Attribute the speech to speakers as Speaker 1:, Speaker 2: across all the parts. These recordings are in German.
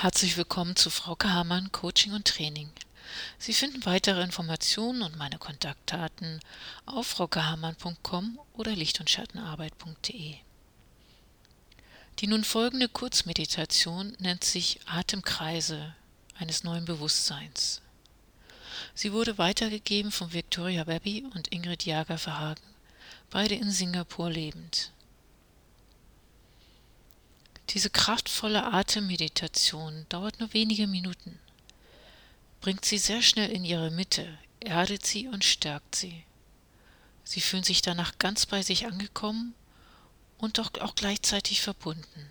Speaker 1: Herzlich willkommen zu Frauke Hamann Coaching und Training. Sie finden weitere Informationen und meine Kontaktdaten auf fraukehamann.com oder lichtundschattenarbeit.de. Die nun folgende Kurzmeditation nennt sich Atemkreise eines neuen Bewusstseins. Sie wurde weitergegeben von Victoria Webby und Ingrid Jager-Verhagen, beide in Singapur lebend. Diese kraftvolle Atemmeditation dauert nur wenige Minuten, bringt sie sehr schnell in ihre Mitte, erdet sie und stärkt sie. Sie fühlen sich danach ganz bei sich angekommen und doch auch gleichzeitig verbunden.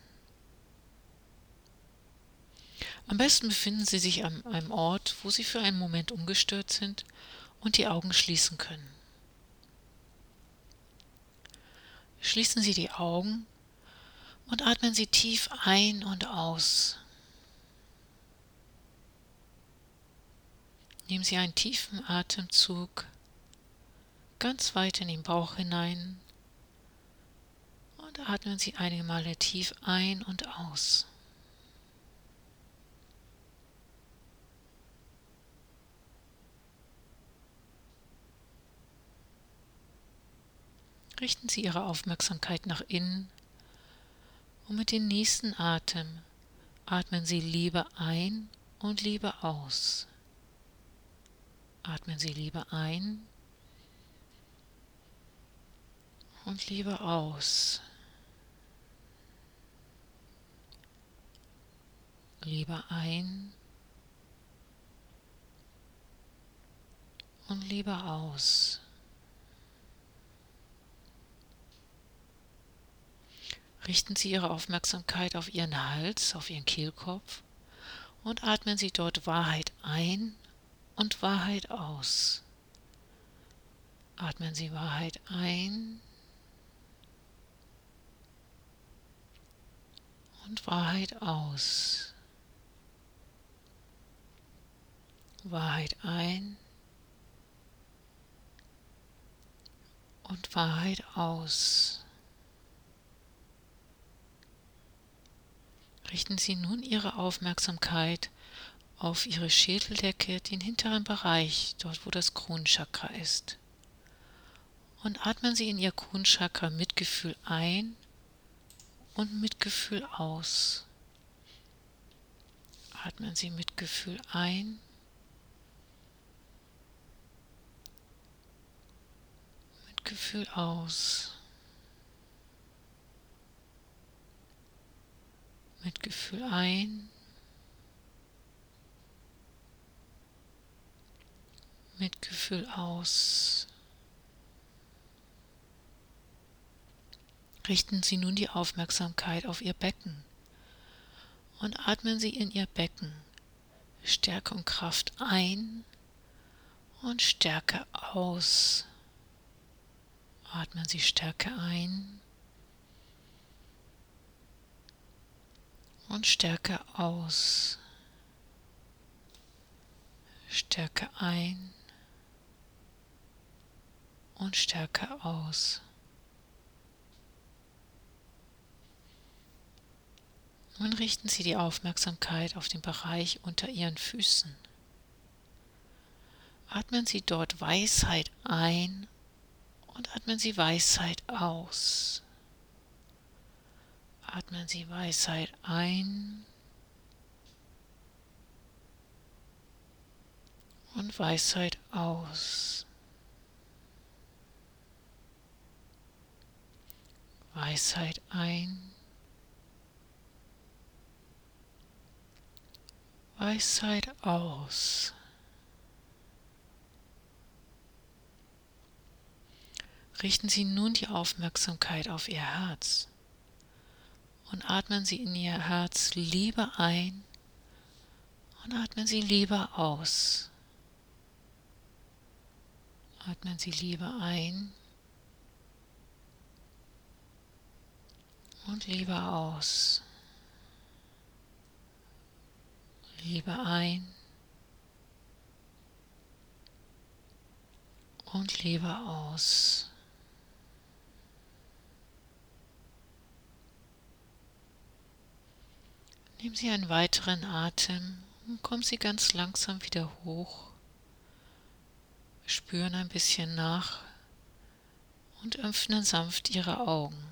Speaker 1: Am besten befinden Sie sich an einem Ort, wo Sie für einen Moment ungestört sind und die Augen schließen können. Schließen Sie die Augen und atmen Sie tief ein und aus. Nehmen Sie einen tiefen Atemzug ganz weit in den Bauch hinein und atmen Sie einige Male tief ein und aus. Richten Sie Ihre Aufmerksamkeit nach innen und mit dem nächsten Atem atmen Sie Liebe ein und Liebe aus. Atmen Sie Liebe ein und Liebe aus. Liebe ein und Liebe aus. Richten Sie Ihre Aufmerksamkeit auf Ihren Hals, auf Ihren Kehlkopf und atmen Sie dort Wahrheit ein und Wahrheit aus. Atmen Sie Wahrheit ein und Wahrheit aus. Wahrheit ein und Wahrheit aus. Richten Sie nun Ihre Aufmerksamkeit auf Ihre Schädeldecke, den hinteren Bereich, dort wo das Kronenchakra ist. Und atmen Sie in Ihr Kronenchakra Mitgefühl ein und Mitgefühl aus. Atmen Sie Mitgefühl ein Mitgefühl aus. Mitgefühl ein. Mitgefühl aus. Richten Sie nun die Aufmerksamkeit auf Ihr Becken und atmen Sie in Ihr Becken Stärke und Kraft ein und Stärke aus. Atmen Sie Stärke ein und Stärke aus. Stärke ein und Stärke aus. Nun richten Sie die Aufmerksamkeit auf den Bereich unter Ihren Füßen. Atmen Sie dort Weisheit ein und atmen Sie Weisheit aus. Atmen Sie Weisheit ein und Weisheit aus. Weisheit ein. Weisheit aus. Richten Sie nun die Aufmerksamkeit auf Ihr Herz und atmen Sie in Ihr Herz Liebe ein und atmen Sie Liebe aus. Atmen Sie Liebe ein und Liebe aus. Liebe ein und Liebe aus. Nehmen Sie einen weiteren Atem und kommen Sie ganz langsam wieder hoch. Spüren ein bisschen nach und öffnen sanft Ihre Augen.